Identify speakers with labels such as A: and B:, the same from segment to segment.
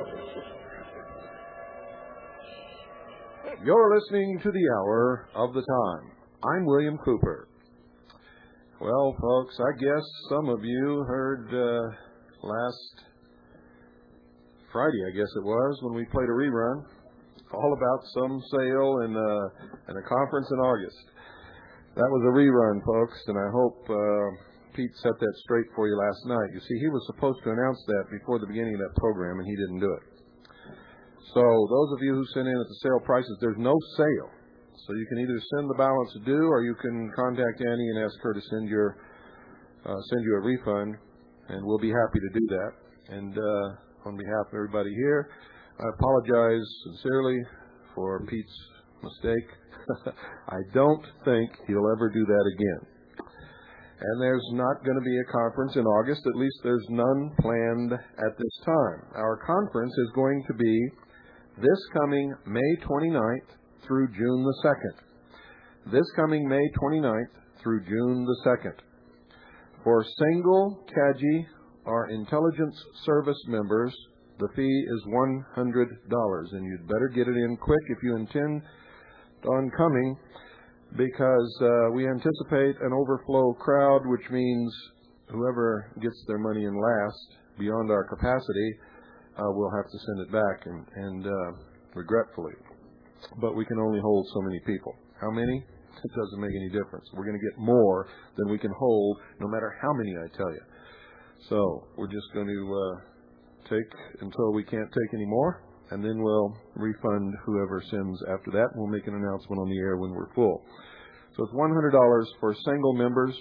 A: You're listening to the Hour of the Time. I'm William Cooper. Well, folks, I guess some of you heard last Friday, I guess it was, when we played a rerun, all about some sale and a conference in August. That was a rerun, folks, and I hope Pete set that straight for you last night. You see, he was supposed to announce that before the beginning of that program, and he didn't do it. So those of you who sent in at the sale prices, there's no sale. So you can either send the balance due, or you can contact Annie and ask her to send you a refund, and we'll be happy to do that. And on behalf of everybody here, I apologize sincerely for Pete's mistake. I don't think he'll ever do that again. And there's not going to be a conference in August. At least there's none planned at this time. Our conference is going to be this coming May 29th through June the 2nd. This coming May 29th through June the 2nd. For single CAGI or intelligence service members, the fee is $100, and you'd better get it in quick if you intend on coming, because we anticipate an overflow crowd, which means whoever gets their money in last beyond our capacity will have to send it back, and regretfully. But we can only hold so many people. How many? It doesn't make any difference. We're going to get more than we can hold, no matter how many I tell you. So we're just going to take until we can't take any more, and then we'll refund whoever sends after that. We'll make an announcement on the air when we're full. So it's $100 for single members,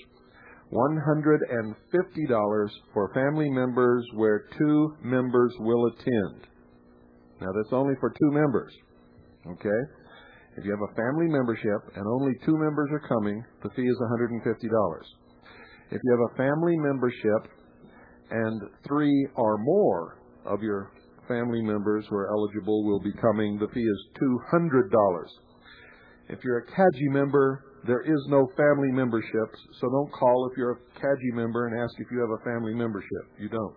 A: $150 for family members where 2 members will attend. Now, that's only for 2 members, okay? If you have a family membership and only 2 members are coming, the fee is $150. If you have a family membership and 3 or more of your family members who are eligible will be coming, the fee is $200. If you're a CAGI member, there is no family membership, so don't call if you're a CAGI member and ask if you have a family membership. You don't.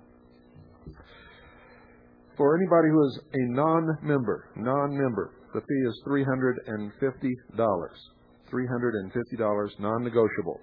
A: For anybody who is a non-member, the fee is $350. $350, non-negotiable.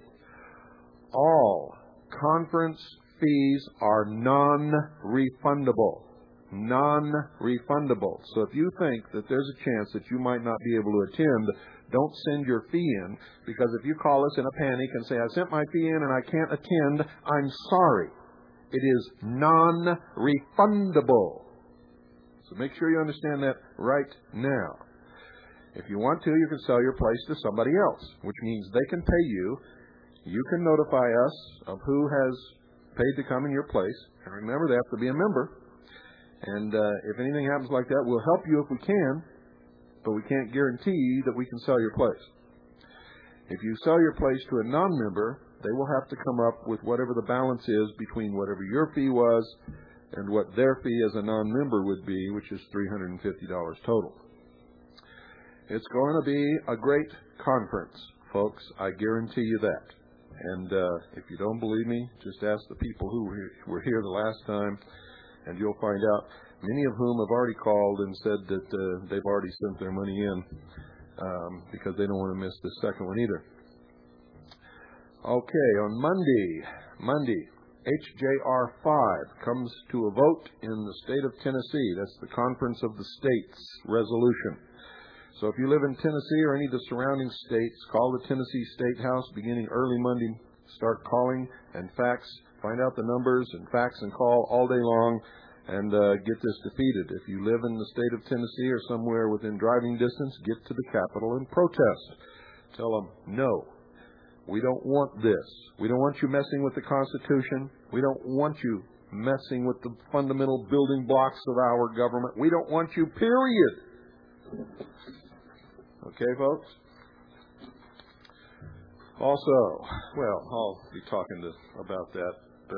A: All conference fees are non-refundable. Non-refundable. So if you think that there's a chance that you might not be able to attend, don't send your fee in, because if you call us in a panic and say, I sent my fee in and I can't attend, I'm sorry. It is non-refundable. So make sure you understand that right now. If you want to, you can sell your place to somebody else, which means they can pay you. You can notify us of who has paid to come in your place. And remember, they have to be a member. And if anything happens like that, we'll help you if we can, but we can't guarantee that we can sell your place. If you sell your place to a non-member, they will have to come up with whatever the balance is between whatever your fee was and what their fee as a non-member would be, which is $350 total. It's going to be a great conference, folks. I guarantee you that. And if you don't believe me, just ask the people who were here the last time, and you'll find out, many of whom have already called and said that they've already sent their money in because they don't want to miss the second one either. Okay, on Monday, HJR 5 comes to a vote in the state of Tennessee. That's the Conference of the States resolution. So if you live in Tennessee or any of the surrounding states, call the Tennessee State House beginning early Monday. Start calling and fax. Find out the numbers and fax and call all day long and get this defeated. If you live in the state of Tennessee or somewhere within driving distance, get to the Capitol and protest. Tell them, no, we don't want this. We don't want you messing with the Constitution. We don't want you messing with the fundamental building blocks of our government. We don't want you, period. Okay, folks? Also, well, I'll be talking about that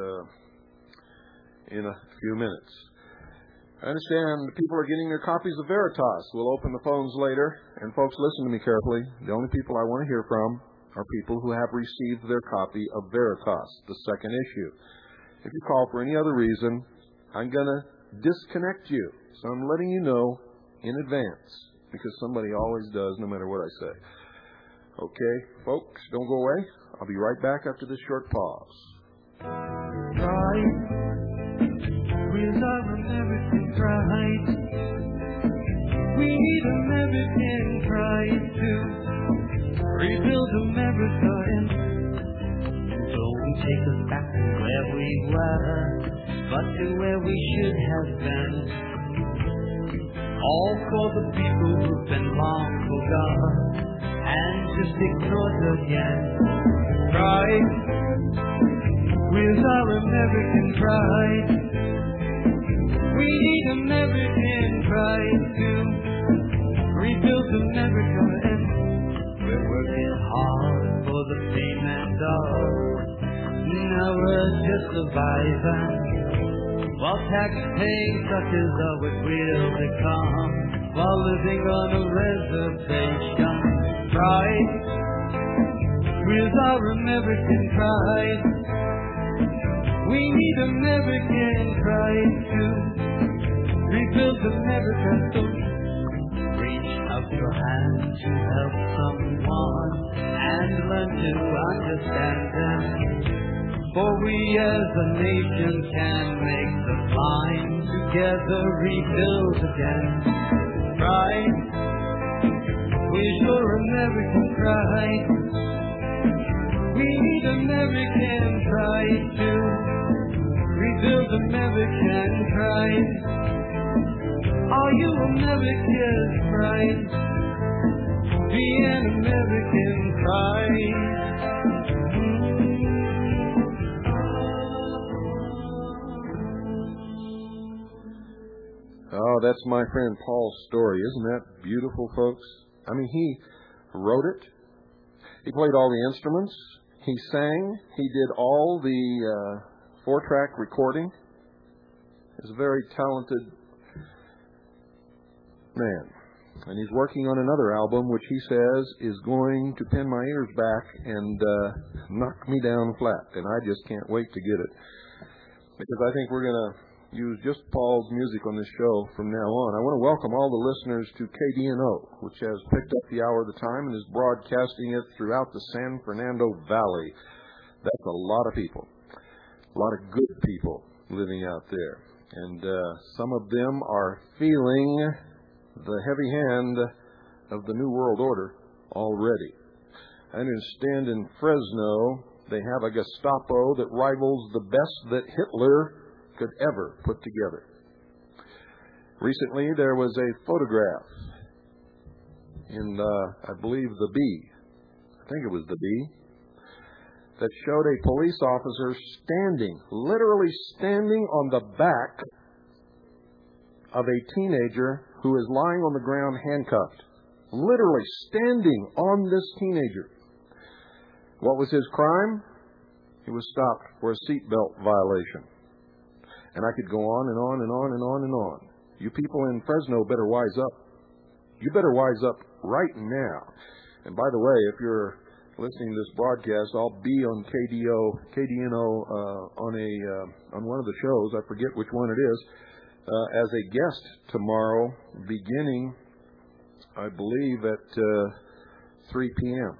A: in a few minutes. I understand people are getting their copies of Veritas. We'll open the phones later. And folks, listen to me carefully. The only people I want to hear from are people who have received their copy of Veritas, the second issue. If you call for any other reason, I'm going to disconnect you. So I'm letting you know in advance, because somebody always does, no matter what I say. Okay, folks, don't go away. I'll be right back after this short pause.
B: Pride, with our American pride, we need American pride to rebuild America, and don't take us back to where we were, but to where we should have been. All for the people who've been long forgotten and just ignored again. Pride, with our American pride, we need American pride to rebuild America, and we're working hard for the payment of. Now we're just surviving, while tax-paying suckers are what we'll become, while living on a reservation. Pride, with our American pride, we need American pride to rebuild America. So reach out your hand to help someone and learn to understand them. For we as a nation can make the climb, together rebuild again. Pride, with your American pride, we need American pride to rebuild American pride. Are you American pride? Be an American pride.
A: Oh, that's my friend Paul's story. Isn't that beautiful, folks? I mean, he wrote it. He played all the instruments. He sang. He did all the 4-track recording. He's a very talented man. And he's working on another album, which he says is going to pin my ears back and knock me down flat. And I just can't wait to get it. Because I think we're going to use just Paul's music on this show from now on. I want to welcome all the listeners to KDNO, which has picked up the hour of the time and is broadcasting it throughout the San Fernando Valley. That's a lot of people, a lot of good people living out there. And some of them are feeling the heavy hand of the New World Order already. I understand in Fresno they have a Gestapo that rivals the best that Hitler could ever put together. Recently, there was a photograph in, I believe, the Bee. I think it was the Bee, that showed a police officer standing, literally standing on the back of a teenager who is lying on the ground handcuffed. Literally standing on this teenager. What was his crime? He was stopped for a seatbelt violation. And I could go on and on and on and on and on. You people in Fresno better wise up. You better wise up right now. And by the way, if you're listening to this broadcast, I'll be on KDNO on one of the shows. I forget which one it is. As a guest tomorrow, beginning, I believe, at 3 p.m.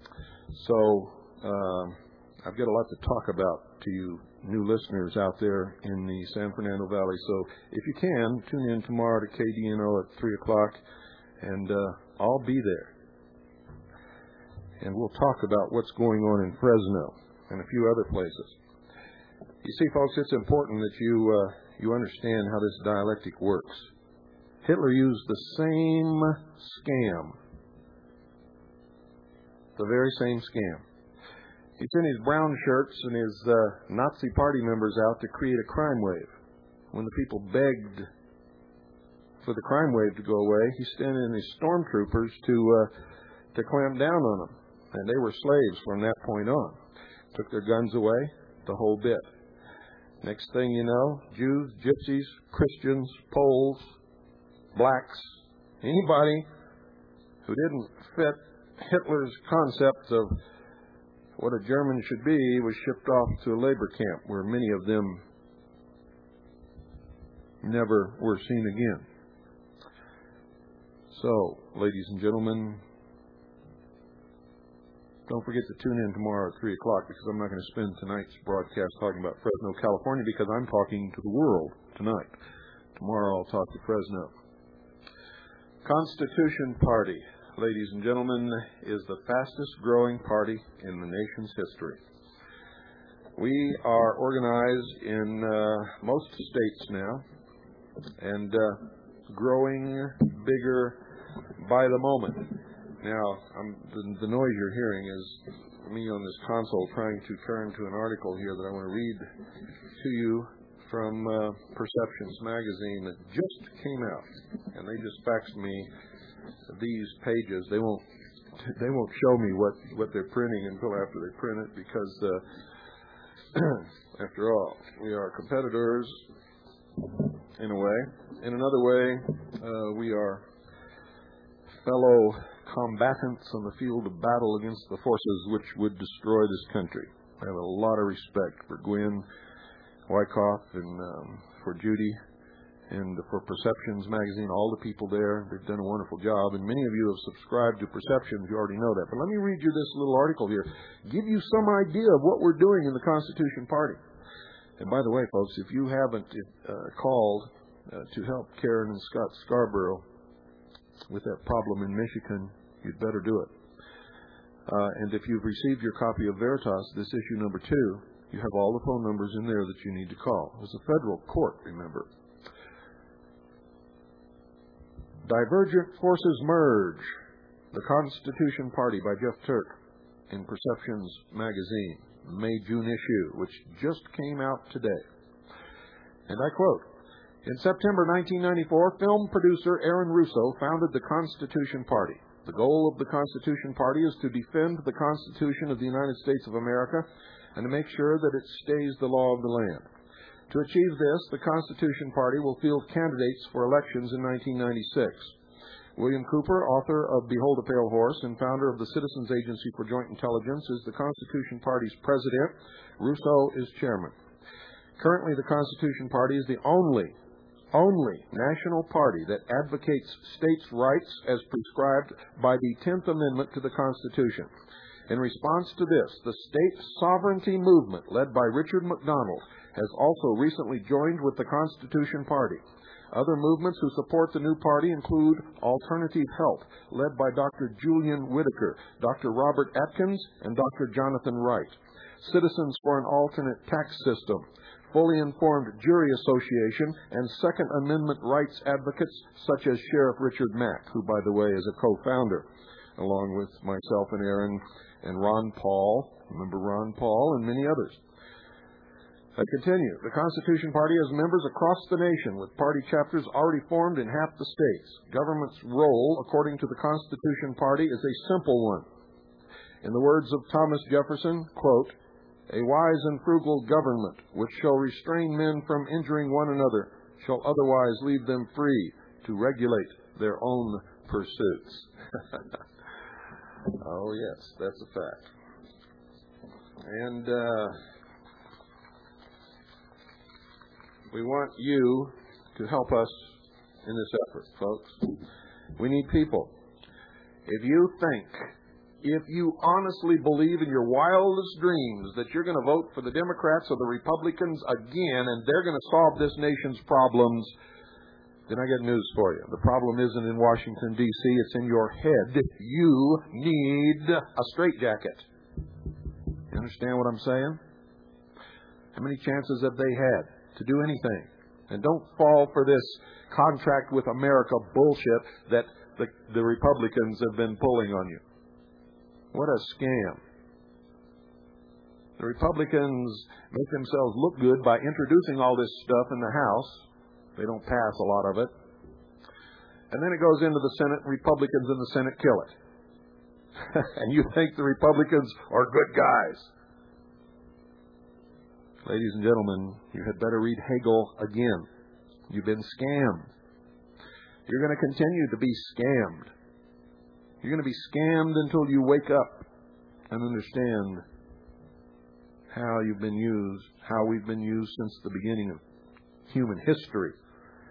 A: So I've got a lot to talk about to you new listeners out there in the San Fernando Valley. So if you can, tune in tomorrow to KDNO at 3 o'clock, and I'll be there. And we'll talk about what's going on in Fresno and a few other places. You see, folks, it's important that you understand how this dialectic works. Hitler used the same scam, the very same scam. He sent his brown shirts and his Nazi party members out to create a crime wave. When the people begged for the crime wave to go away, he sent in his stormtroopers to clamp down on them. And they were slaves from that point on. Took their guns away, the whole bit. Next thing you know, Jews, Gypsies, Christians, Poles, blacks, anybody who didn't fit Hitler's concept of what a German should be was shipped off to a labor camp where many of them never were seen again. So, ladies and gentlemen, don't forget to tune in tomorrow at 3 o'clock, because I'm not going to spend tonight's broadcast talking about Fresno, California, because I'm talking to the world tonight. Tomorrow I'll talk to Fresno. Constitution Party, ladies and gentlemen, is the fastest growing party in the nation's history. We are organized in most states now, and growing bigger by the moment. Now, the noise you're hearing is me on this console trying to turn to an article here that I want to read to you from Perceptions magazine that just came out, and they just faxed me these pages. They won't show me what they're printing until after they print it, because after all, we are competitors in a way. In another way, we are fellow combatants on the field of battle against the forces which would destroy this country. I have a lot of respect for Gwen Wyckoff and for Judy and for Perceptions magazine, all the people there. They've done a wonderful job, and many of you have subscribed to Perceptions. You already know that. But let me read you this little article here, give you some idea of what we're doing in the Constitution Party. And by the way, folks, if you haven't called to help Karen and Scott Scarborough with that problem in Michigan, you'd better do it. And if you've received your copy of Veritas, this issue number 2, you have all the phone numbers in there that you need to call. It was a federal court, remember. Divergent Forces Merge, The Constitution Party by Jeff Turk in Perceptions magazine, May-June issue, which just came out today. And I quote, "In September 1994, film producer Aaron Russo founded the Constitution Party. The goal of the Constitution Party is to defend the Constitution of the United States of America and to make sure that it stays the law of the land. To achieve this, the Constitution Party will field candidates for elections in 1996. William Cooper, author of Behold a Pale Horse and founder of the Citizens Agency for Joint Intelligence, is the Constitution Party's president. Russo is chairman. Currently, the Constitution Party is the only national party that advocates states' rights as prescribed by the 10th Amendment to the Constitution. In response to this, the state sovereignty movement, led by Richard McDonald, has also recently joined with the Constitution Party. Other movements who support the new party include Alternative Health, led by Dr. Julian Whitaker, Dr. Robert Atkins, and Dr. Jonathan Wright. Citizens for an Alternate Tax System, Fully Informed Jury Association, and Second Amendment rights advocates such as Sheriff Richard Mack, who, by the way, is a co-founder, along with myself and Aaron and Ron Paul. Remember Ron Paul and many others. I continue. The Constitution Party has members across the nation, with party chapters already formed in half the states. Government's role, according to the Constitution Party, is a simple one. In the words of Thomas Jefferson, quote, "A wise and frugal government, which shall restrain men from injuring one another, shall otherwise leave them free to regulate their own pursuits." Oh, yes, that's a fact. And we want you to help us in this effort, folks. We need people. If you honestly believe in your wildest dreams that you're going to vote for the Democrats or the Republicans again and they're going to solve this nation's problems, then I got news for you. The problem isn't in Washington, D.C., it's in your head. You need a straitjacket. You understand what I'm saying? How many chances have they had to do anything? And don't fall for this contract with America bullshit that the Republicans have been pulling on you. What a scam. The Republicans make themselves look good by introducing all this stuff in the House. They don't pass a lot of it. And then it goes into the Senate. Republicans in the Senate kill it. And you think the Republicans are good guys. Ladies and gentlemen, you had better read Hegel again. You've been scammed. You're going to continue to be scammed. You're going to be scammed until you wake up and understand how you've been used, how we've been used since the beginning of human history.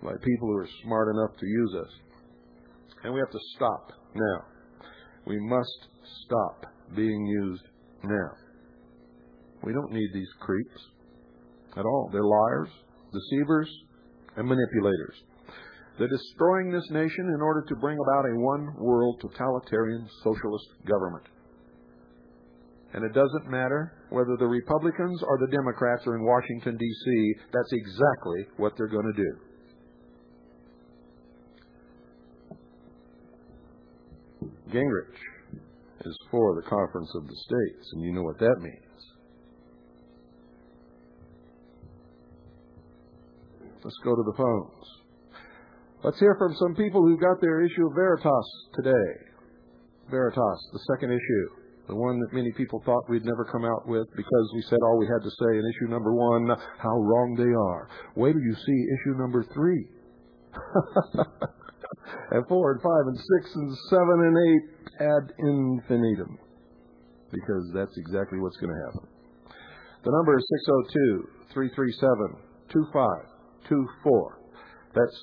A: by people who are smart enough to use us. And we have to stop now. We must stop being used now. We don't need these creeps at all. They're liars, deceivers, and manipulators. They're destroying this nation in order to bring about a one-world totalitarian socialist government. And it doesn't matter whether the Republicans or the Democrats are in Washington, D.C., that's exactly what they're going to do. Gingrich is for the Conference of the States, and you know what that means. Let's go to the phones. Let's hear from some people who got their issue of Veritas today. Veritas, the second issue, the one that many people thought we'd never come out with because we said all we had to say in issue number 1, how wrong they are. Wait till you see issue number 3. And 4 and 5 and 6 and 7 and 8 ad infinitum. Because that's exactly what's going to happen. The number is 602-337-2524. That's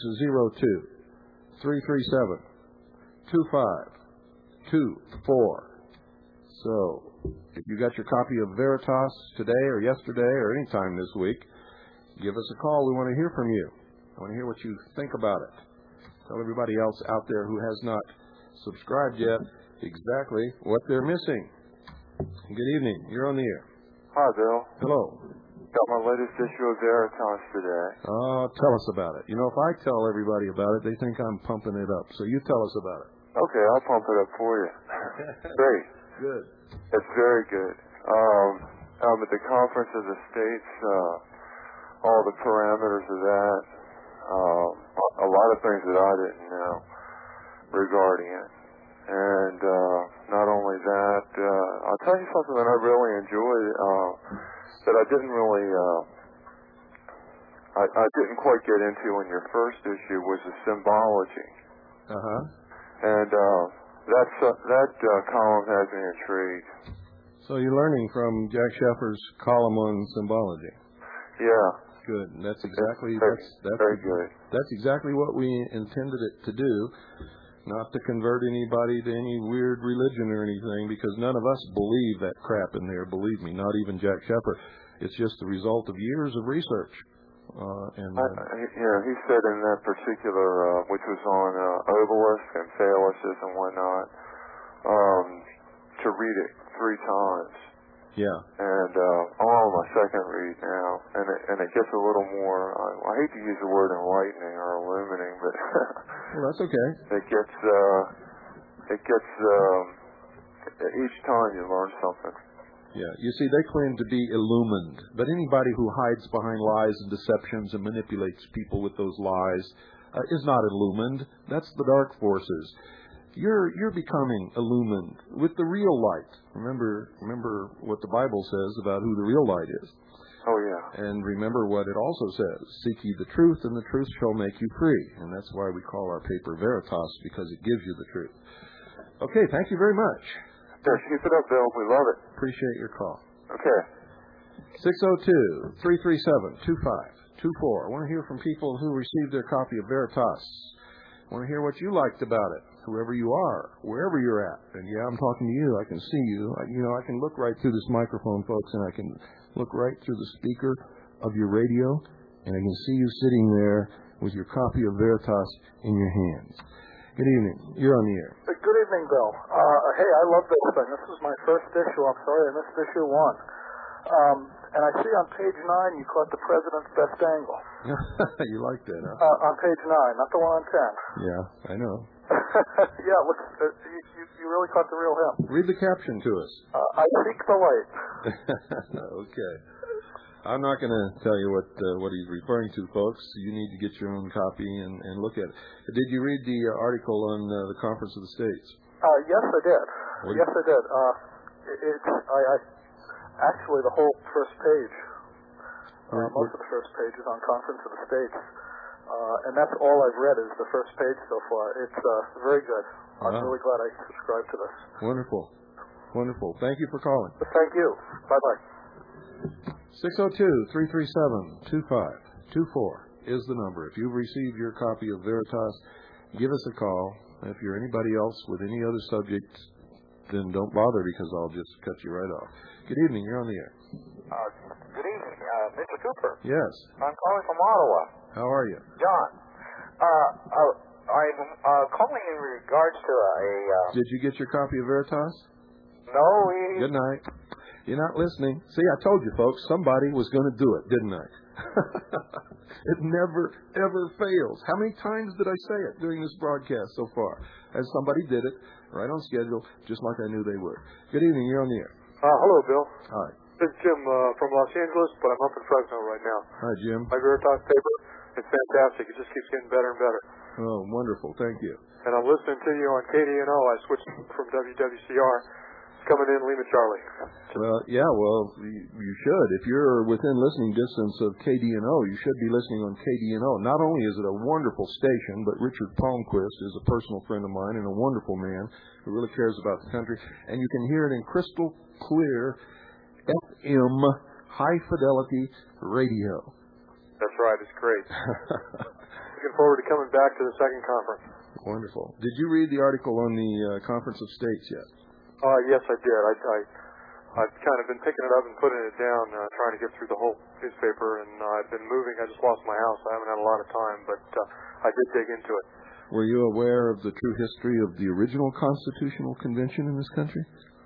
A: 602-337-2524. So, if you got your copy of Veritas today or yesterday or any time this week, give us a call. We want to hear from you. I want to hear what you think about it. Tell everybody else out there who has not subscribed yet exactly what they're missing. Good evening. You're on the air.
C: Hi, Bill.
A: Hello.
C: Got my latest issue of Veritas today.
A: Oh, tell us about it. You know, if I tell everybody about it, they think I'm pumping it up. So you tell us about it.
C: Okay, I'll pump it up for you. Great.
A: Good.
C: It's very good. At the Conference of the States, all the parameters of that, a lot of things that I didn't know regarding it. And not only that, I'll tell you something that I really enjoyed that I didn't really, I didn't quite get into in your first issue was the symbology.
A: Uh-huh.
C: And that column has me intrigued.
A: So you're learning from Jack Sheffer's column on symbology.
C: Yeah.
A: Good. That's exactly
C: that's very good.
A: That's exactly what we intended it to do. Not to convert anybody to any weird religion or anything, because none of us believe that crap in there, believe me, not even Jack Sheffer. It's just the result of years of research.
C: He said in that particular, which was on obelisk and phalluses and whatnot, to read it 3 times.
A: Yeah.
C: And I'm on my second read now, and it gets a little more. I hate to use the word enlightening or illuminating, but
A: well, that's okay.
C: It gets each time you learn something.
A: Yeah. You see, they claim to be illumined, but anybody who hides behind lies and deceptions and manipulates people with those lies is not illumined. That's the dark forces. You're becoming illumined with the real light. Remember what the Bible says about who the real light is.
C: Oh, yeah.
A: And remember what it also says. Seek ye the truth, and the truth shall make you free. And that's why we call our paper Veritas, because it gives you the truth. Okay, thank you very much.
C: Yeah, keep it up, Bill. We love it.
A: Appreciate your call.
C: Okay.
A: 602-337-2524. I want to hear from people who received their copy of Veritas. I want to hear what you liked about it, whoever you are, wherever you're at. And yeah, I'm talking to you. I can see you. I can look right through this microphone, folks, and I can look right through the speaker of your radio, and I can see you sitting there with your copy of Veritas in your hands. Good evening. You're on the air.
D: Good evening, Bill. Hey, I love this thing. This is my first issue. I'm sorry I missed issue 1. And I see on page 9 you caught the president's best angle.
A: You like that, huh?
D: On page 9, not the one on 10.
A: Yeah, I know.
D: Yeah, you really caught the real him.
A: Read the caption to us.
D: I seek the light.
A: Okay. I'm not going to tell you what he's referring to, folks. You need to get your own copy and look at it. Did you read the article on the Conference of the States?
D: Yes, I did. Yes, I did. Actually, the whole first page, most of the first page is on Conference of the States. And that's all I've read is the first page so far. It's very good. I'm really glad I subscribed to this.
A: Wonderful. Wonderful. Thank you for calling.
D: Thank you. Bye-bye.
A: 602-337-2524 is the number. If you've received your copy of Veritas, give us a call. If you're anybody else with any other subject, then don't bother because I'll just cut you right off. Good evening. You're on the air.
E: Good evening, Mr. Cooper.
A: Yes.
E: I'm calling from Ottawa.
A: How are you?
E: John, I'm calling in regards to
A: Did you get your copy of Veritas?
E: No,
A: Good night. You're not listening. See, I told you, folks, somebody was going to do it, didn't I? It never, ever fails. How many times did I say it during this broadcast so far? And somebody did it right on schedule, just like I knew they would. Good evening. You're on the air.
C: Hello, Bill.
A: Hi.
C: This is Jim from Los Angeles, but I'm up in Fresno right now.
A: Hi, Jim.
C: My Veritas paper, it's fantastic. It just keeps getting better and better.
A: Oh, wonderful. Thank you.
C: And I'm listening to you on KDNO. I switched from WWCR. It's coming in Lima Charlie.
A: Well, yeah, you should. If you're within listening distance of KDNO, you should be listening on KDNO. Not only is it a wonderful station, but Richard Palmquist is a personal friend of mine and a wonderful man who really cares about the country. And you can hear it in crystal clear FM high-fidelity radio.
C: That's right. It's great. Looking forward to coming back to the second conference.
A: Wonderful. Did you read the article on the Conference of States yet?
C: Yes, I did. I've kind of been picking it up and putting it down, trying to get through the whole newspaper, and I've been moving. I just lost my house. I haven't had a lot of time, but I did dig into it.
A: Were you aware of the true history of the original Constitutional Convention in this country?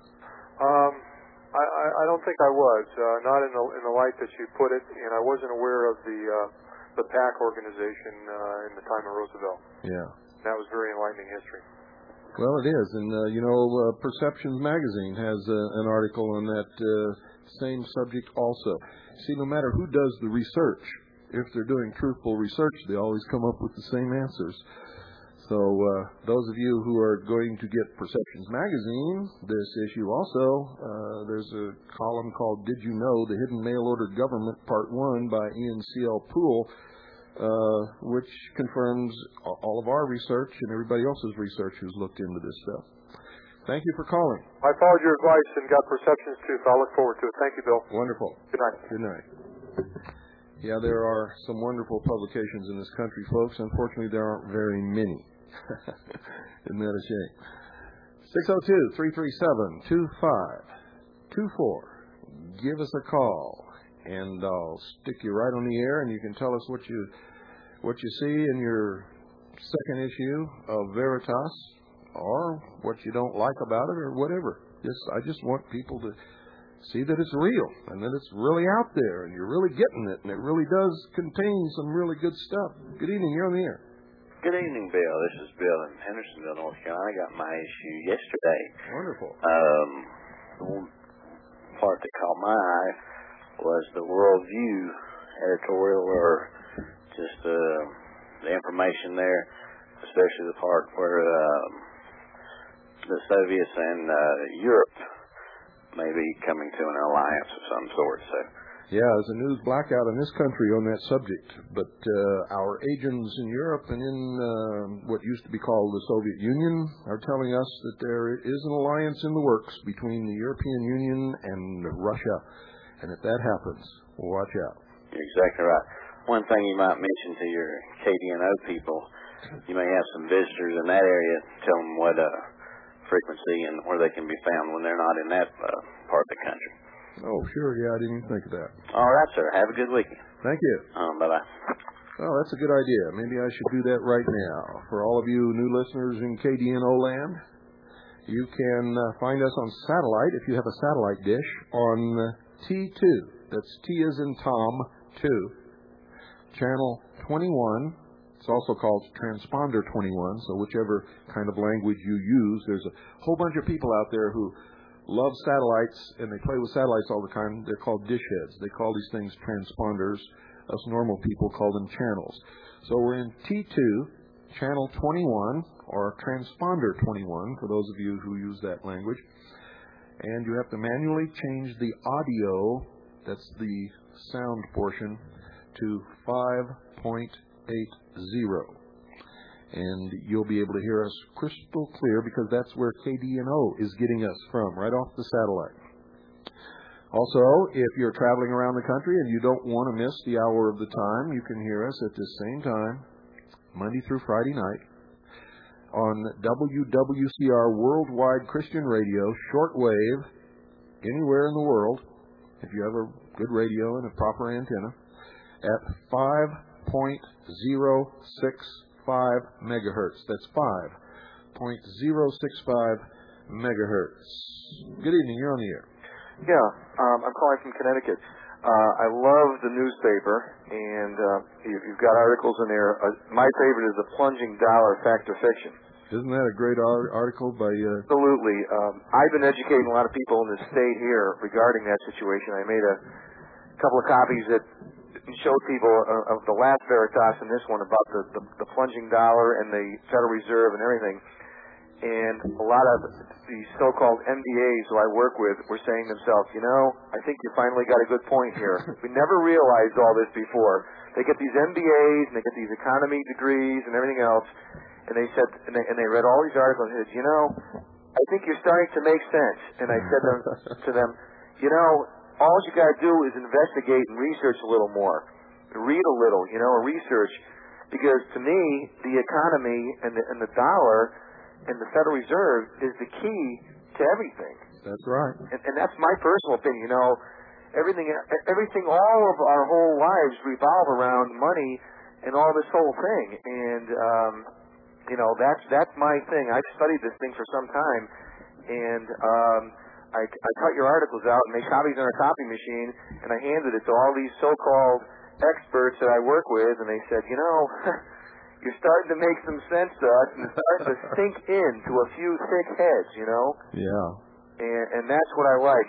C: I don't think I was, not in the light that you put it, and I wasn't aware of the PAC organization in the time of Roosevelt.
A: Yeah.
C: That was very enlightening history.
A: Well, it is, and Perceptions Magazine has an article on that same subject also. See, no matter who does the research, if they're doing truthful research, they always come up with the same answers. So those of you who are going to get Perceptions Magazine, this issue also, there's a column called Did You Know? The Hidden Mail-Order Government, Part 1 by Ian C.L. Poole, which confirms all of our research and everybody else's research who's looked into this stuff. Thank you for calling.
C: I followed your advice and got Perceptions too, so I'll look forward to it. Thank you, Bill.
A: Wonderful.
C: Good night.
A: Good night. Yeah, there are some wonderful publications in this country, folks. Unfortunately, there aren't very many. Isn't that a shame? 602-337-2524. Give us a call, and I'll stick you right on the air, and you can tell us what you see in your second issue of Veritas, or what you don't like about it, or whatever. I just want people to see that it's real, and that it's really out there, and you're really getting it, and it really does contain some really good stuff. Good evening. You're on the air.
F: Good evening, Bill. This is Bill in Hendersonville, North Carolina. I got my issue yesterday.
A: Wonderful.
F: The one part that caught my eye was the Worldview editorial, or just the information there, especially the part where the Soviets and Europe may be coming to an alliance of some sort. So.
A: Yeah, there's a news blackout in this country on that subject, but our agents in Europe and in what used to be called the Soviet Union are telling us that there is an alliance in the works between the European Union and Russia, and if that happens, watch out.
F: You're exactly right. One thing you might mention to your KDNO people, you may have some visitors in that area, tell them what frequency and where they can be found when they're not in that part of the country.
A: Oh, sure. Yeah, I didn't even think of that.
F: All right, sir. Have a good weekend.
A: Thank you.
F: Bye-bye.
A: Well, that's a good idea. Maybe I should do that right now. For all of you new listeners in KDNO land, you can find us on satellite, if you have a satellite dish, on T2. That's T as in Tom, 2. Channel 21. It's also called Transponder 21, so whichever kind of language you use, there's a whole bunch of people out there who love satellites, and they play with satellites all the time. They're called dish heads. They call these things transponders. Us normal people call them channels. So we're in T2, channel 21, or transponder 21, for those of you who use that language. And you have to manually change the audio, that's the sound portion, to 5.80. And you'll be able to hear us crystal clear because that's where KDNO is getting us from, right off the satellite. Also, if you're traveling around the country and you don't want to miss the hour of the time, you can hear us at the same time, Monday through Friday night, on WWCR Worldwide Christian Radio, shortwave, anywhere in the world, if you have a good radio and a proper antenna, at 5.065 megahertz. That's 5.065 megahertz. Good evening, you're on the air.
G: Yeah, I'm calling from Connecticut. I love the newspaper, and you've got articles in there. My favorite is the Plunging Dollar Fact or Fiction.
A: Isn't that a great article by...
G: Absolutely. I've been educating a lot of people in the state here regarding that situation. I made a couple of copies that showed people of the last Veritas and this one about the plunging dollar and the Federal Reserve and everything. And a lot of the so-called MBAs who I work with were saying to themselves, I think you finally got a good point here. We never realized all this before. They get these MBAs and they get these economy degrees and everything else, and they said, and they read all these articles and said, I think you're starting to make sense. And I said to them, all you got to do is investigate and research a little more, read a little, research, because to me the economy and the dollar and the Federal Reserve is the key to everything.
A: That's right.
G: And that's my personal opinion. Everything, all of our whole lives revolve around money and all this whole thing. And that's my thing. I've studied this thing for some time, and I cut your articles out and made copies on a copy machine, and I handed it to all these so-called experts that I work with, and they said, you're starting to make some sense to us, and it's starting to sink into a few thick heads,
A: Yeah.
G: And that's what I like.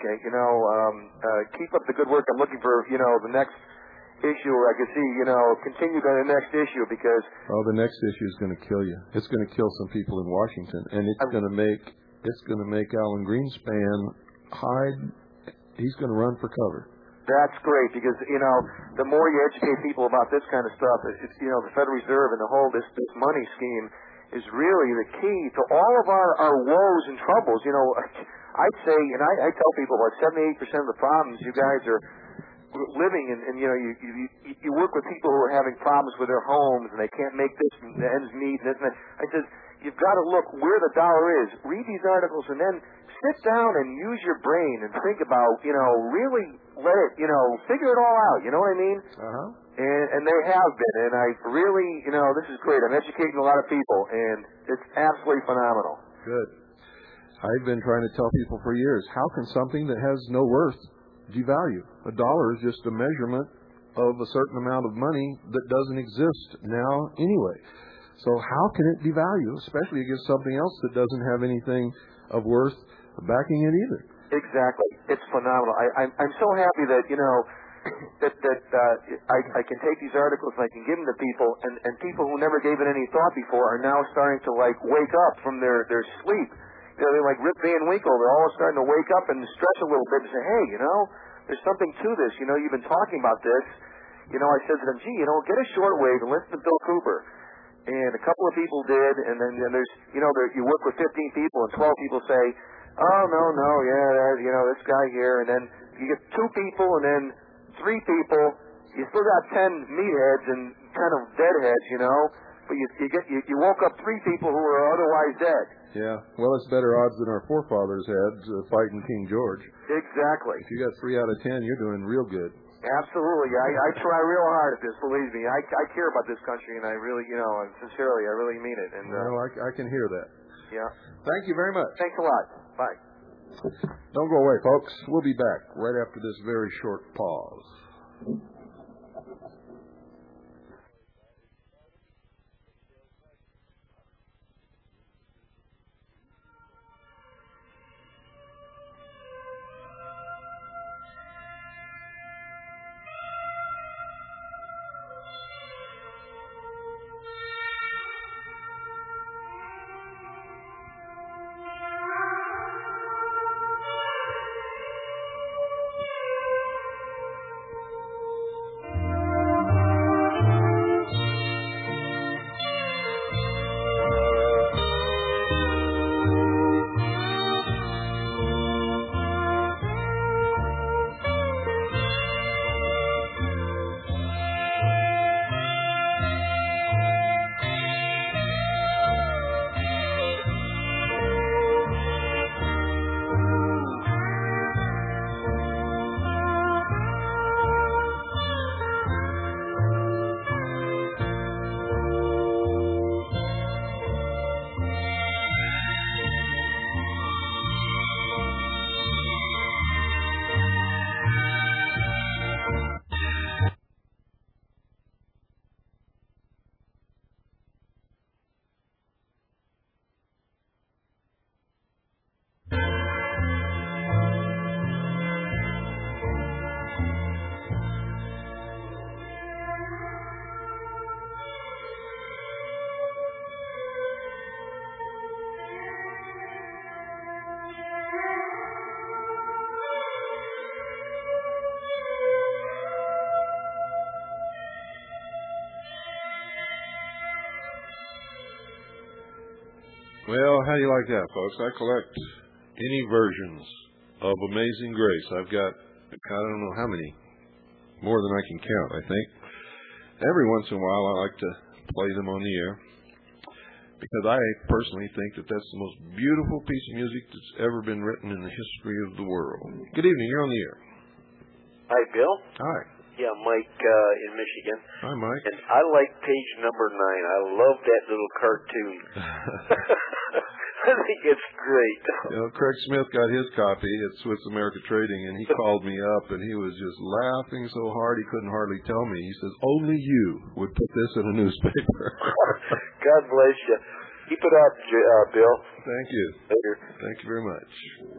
G: Keep up the good work. I'm looking for, the next issue where I can see, continue to the next issue, because...
A: Oh, the next issue is going to kill you. It's going to kill some people in Washington, and it's going to make Alan Greenspan hide. He's going to run for cover.
G: That's great, because, the more you educate people about this kind of stuff, it's the Federal Reserve and the whole this money scheme is really the key to all of our woes and troubles. I'd say, and I tell people about 78% of the problems you guys are living in, and you work with people who are having problems with their homes and they can't make this and the ends meet and this and that. I said, you've got to look where the dollar is. Read these articles and then sit down and use your brain and think about, really let it, figure it all out. You know what I mean?
A: Uh-huh.
G: And they have been, and I really, this is great. I'm educating a lot of people, and it's absolutely phenomenal.
A: Good. I've been trying to tell people for years, how can something that has no worth devalue? A dollar is just a measurement of a certain amount of money that doesn't exist now anyway. So how can it devalue, especially against something else that doesn't have anything of worth backing it either?
G: Exactly. It's phenomenal. I'm so happy that, I can take these articles and I can give them to people, and people who never gave it any thought before are now starting to, wake up from their sleep. They're like Rip Van Winkle. They're all starting to wake up and stretch a little bit and say, hey, there's something to this. You've been talking about this. I said to them, gee, get a shortwave and listen to Bill Cooper. And a couple of people did, and then there's, you work with 15 people, and 12 people say, oh, no, yeah, this guy here, and then you get 2 people, and then 3 people, you still got 10 meatheads and kind of deadheads, but you woke up 3 people who were otherwise dead.
A: Yeah, well, it's better odds than our forefathers had fighting King George.
G: Exactly.
A: If you got 3 out of 10, you're doing real good.
G: Absolutely. I try real hard at this, believe me. I care about this country, and I really, and sincerely, I really mean it. And
A: I can hear that.
G: Yeah.
A: Thank you very much.
G: Thanks a lot. Bye.
A: Don't go away, folks. We'll be back right after this very short pause. Well, how do you like that, folks? I collect any versions of Amazing Grace. I've got, I don't know how many, more than I can count, I think. Every once in a while, I like to play them on the air because I personally think that that's the most beautiful piece of music that's ever been written in the history of the world. Good evening. You're on the air.
H: Hi, Bill.
A: Hi.
H: Yeah, Mike in Michigan.
A: Hi, Mike.
H: And I like page number 9. I love that little cartoon. I think it's great.
A: You know, Craig Smith got his copy at Swiss America Trading, and he called me up, and he was just laughing so hard he couldn't hardly tell me. He says, only you would put this in a newspaper.
H: God bless you. Keep it up, Bill.
A: Thank you.
H: Later.
A: Thank you very much.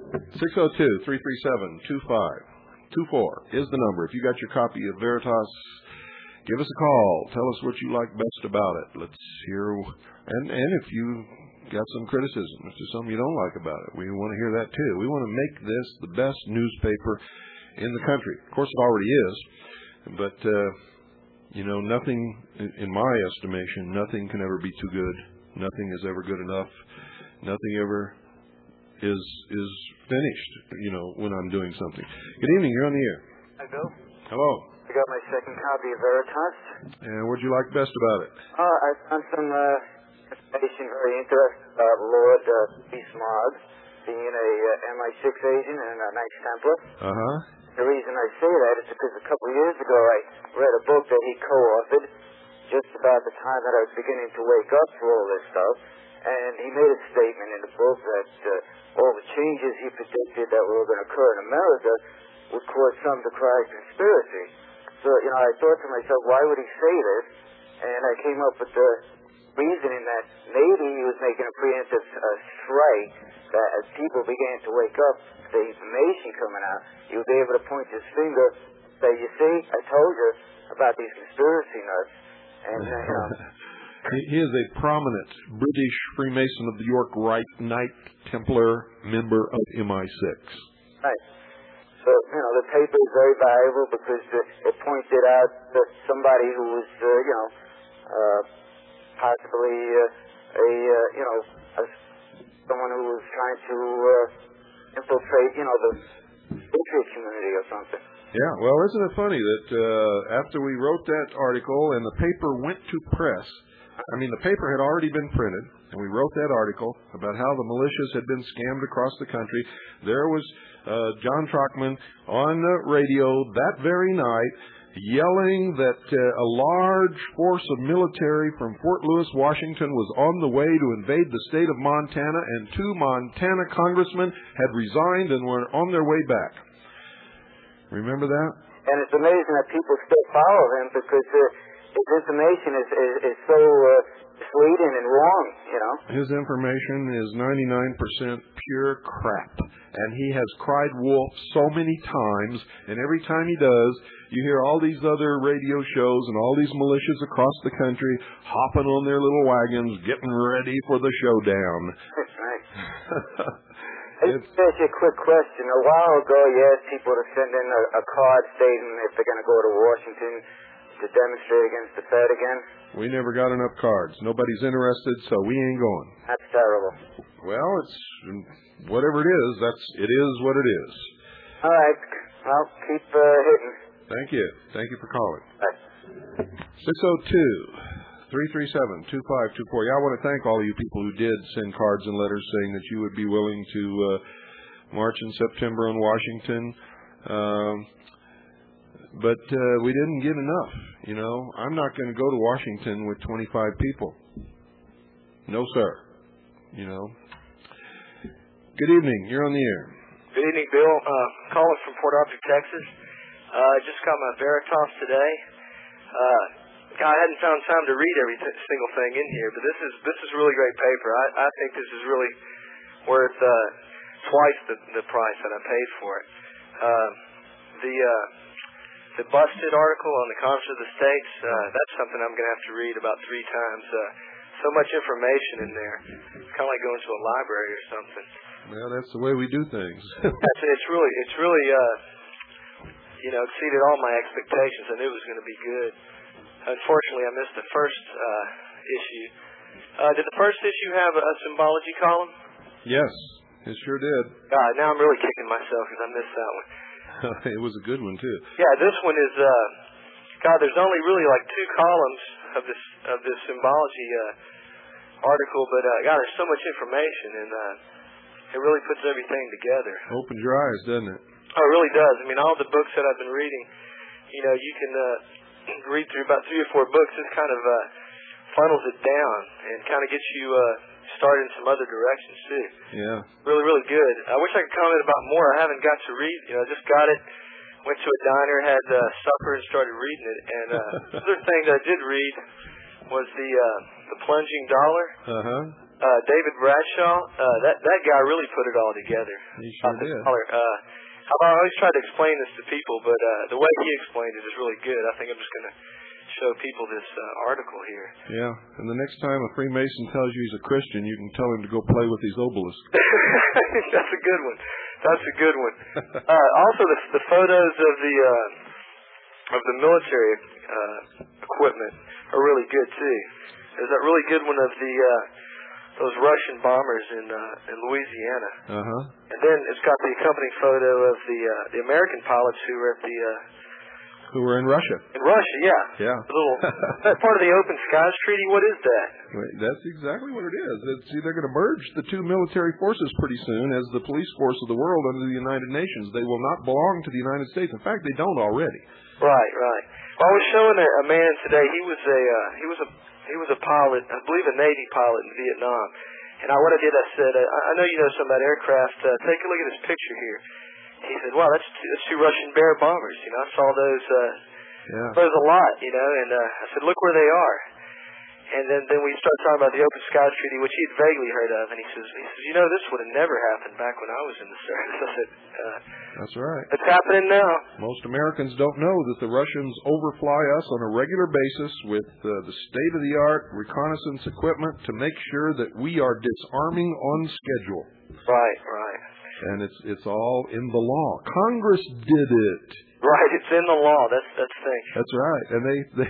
A: 602-337-2524 is the number. If you got your copy of Veritas, give us a call. Tell us what you like best about it. Let's hear, and if you got some criticism, if there's something you don't like about it, we want to hear that too. We want to make this the best newspaper in the country. Of course, it already is, but you know, nothing, in my estimation, nothing can ever be too good. Nothing is ever good enough. Nothing ever is finished, you know, when I'm doing something. Good evening. You're on the air.
E: Hi, Bill.
A: Hello.
E: I got my second copy of Veritas.
A: And what do you like best about it?
E: I found some information very interesting about Lord Bismarck being a MI6 agent and a Knights Templar.
A: Uh-huh.
E: The reason I say that is because a couple of years ago I read a book that he co-authored just about the time that I was beginning to wake up to all this stuff. And he made a statement in the book that all the changes he predicted that were going to occur in America would cause some to cry conspiracy. So, you know, I thought to myself, why would he say this? And I came up with the reasoning that maybe he was making a preemptive strike, that as people began to wake up to the information coming out, he would be able to point his finger, say, you see, I told you about these conspiracy nuts. And, you know...
A: He is a prominent British Freemason of the York Rite Knight Templar member of MI6.
E: Right. So, you know, the paper is very valuable because it pointed out that somebody who was, you know, possibly someone who was trying to infiltrate, you know, the patriot community or something.
A: Yeah, well, isn't it funny that after we wrote that article and the paper went to press, I mean, the paper had already been printed, and we wrote that article about how the militias had been scammed across the country. There was John Trockman on the radio that very night yelling that a large force of military from Fort Lewis, Washington was on the way to invade the state of Montana, and 2 Montana congressmen had resigned and were on their way back. Remember that?
E: And it's amazing that people still follow him because his information is so misleading and wrong, you know.
A: His information is 99% pure crap. And he has cried wolf so many times, and every time he does, you hear all these other radio shows and all these militias across the country hopping on their little wagons, getting ready for the showdown.
E: That's right. Let me ask you a quick question. A while ago, you asked people to send in a card stating if they're going to go to Washington to demonstrate against the Fed again.
A: We never got enough cards. Nobody's interested, so we ain't going.
E: That's terrible.
A: Well, it's whatever it is. It is what it is.
E: All right. Well, keep hitting.
A: Thank you. Thank you for calling.
E: Bye.
A: 602-337-2524. Yeah, I want to thank all of you people who did send cards and letters saying that you would be willing to march in September in Washington. But we didn't get enough, you know. I'm not going to go to Washington with 25 people. No, sir. You know. Good evening. You're on the air.
I: Good evening, Bill. Calling from Port Arthur, Texas. Just got my Veritas today. I hadn't found time to read every single thing in here, but this is really great paper. I think this is really worth twice the price that I paid for it. The busted article on the Conference of the States, that's something I'm going to have to read about 3 times. So much information in there. It's kind of like going to a library or something.
A: Well, that's the way we do things.
I: It's really exceeded all my expectations. I knew it was going to be good. Unfortunately, I missed the first issue, Did the first issue have a symbology column?
A: Yes, it sure did.
I: God, now I'm really kicking myself because I missed that one.
A: It was a good one too.
I: Yeah, this one is. God, there's only really like 2 columns of this symbology article, but God, there's so much information, and it really puts everything together.
A: Opens your eyes, doesn't it?
I: Oh, it really does. I mean, all the books that I've been reading, you know, you can read through about 3 or 4 books. This kind of funnels it down and kind of gets you started in some other directions too.
A: Yeah.
I: Really, really good. I wish I could comment about more. I haven't got to read. You know, I just got it. Went to a diner, had supper, and started reading it. And the other thing that I did read was the Plunging Dollar. David Bradshaw. That guy really put it all together.
A: He sure did.
I: I always try to explain this to people, but the way he explained it is really good. I think I'm just going to show people this article here.
A: Yeah, and the next time a Freemason tells you he's a Christian, you can tell him to go play with these obelisks.
I: That's a good one. That's a good one. Also, the photos of the military equipment are really good too. There's that really good one of those Russian bombers in Louisiana. And then it's got the accompanying photo of the American pilots who were at
A: who were in Russia.
I: In Russia, yeah.
A: Yeah.
I: That part of the Open Skies Treaty. What is that?
A: That's exactly what it is. See, they're going to merge the 2 military forces pretty soon as the police force of the world under the United Nations. They will not belong to the United States. In fact, they don't already.
I: Right. Well, I was showing a man today. He was a pilot, I believe a Navy pilot in Vietnam. And what I did, I said, I know you know something about aircraft. Take a look at this picture here. He said, "Wow, that's 2 Russian Bear bombers." You know, I saw those a lot. You know, and I said, "Look where they are." And then we started talking about the Open Skies Treaty, which he'd vaguely heard of, and he says, "You know, this would have never happened back when I was in the service." I said,
A: "That's right.
I: It's happening now."
A: Most Americans don't know that the Russians overfly us on a regular basis with the state-of-the-art reconnaissance equipment to make sure that we are disarming on schedule.
I: Right.
A: And it's all in the law. Congress did it.
I: Right, it's in the law. That's the thing.
A: That's right. And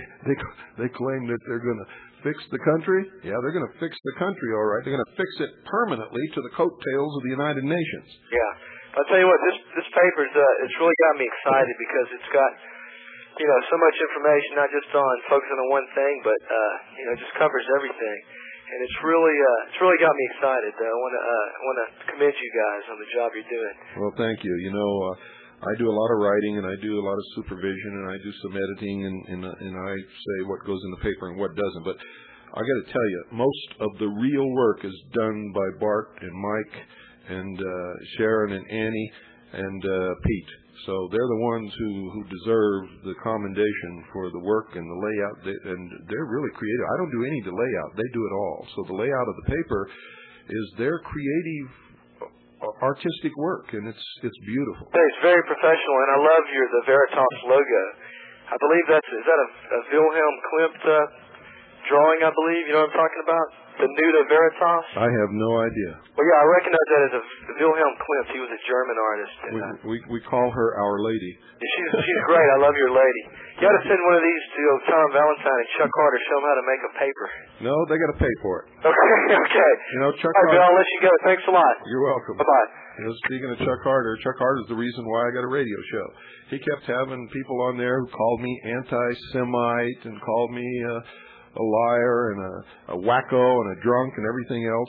A: they claim that they're going to fix the country. Yeah, they're going to fix the country, all right. They're going to fix it permanently to the coattails of the United Nations.
I: Yeah. I'll tell you what, this paper's it's really got me excited because it's got, you know, so much information, not just on focusing on one thing, but you know, it just covers everything. And it's really got me excited. I want to commend you guys on the job you're doing.
A: Well, thank you. You know, I do a lot of writing and I do a lot of supervision and I do some editing and I say what goes in the paper and what doesn't. But I got to tell you, most of the real work is done by Bart and Mike and Sharon and Annie and Pete. So they're the ones who deserve the commendation for the work and the layout, and they're really creative. I don't do any of the layout; they do it all. So the layout of the paper is their creative, artistic work, and it's beautiful.
I: It's very professional, and I love the Veritas logo. I believe is that a Wilhelm Klimt drawing? I believe you know what I'm talking about. The Nuda Veritas?
A: I have no idea.
I: Well, yeah, I recognize that as a Wilhelm Klimt. He was a German artist. And,
A: we call her Our Lady.
I: She's great. I love your lady. You got to send one of these to Tom Valentine and Chuck Carter. Show them how to make a paper.
A: No, they got to pay for it.
I: Okay.
A: You know, Chuck
I: Carter. I'll let you go. Thanks a lot.
A: You're welcome.
I: Bye-bye.
A: You know, speaking of Chuck Carter's the reason why I got a radio show. He kept having people on there who called me anti-Semite and called me a liar and a wacko and a drunk and everything else.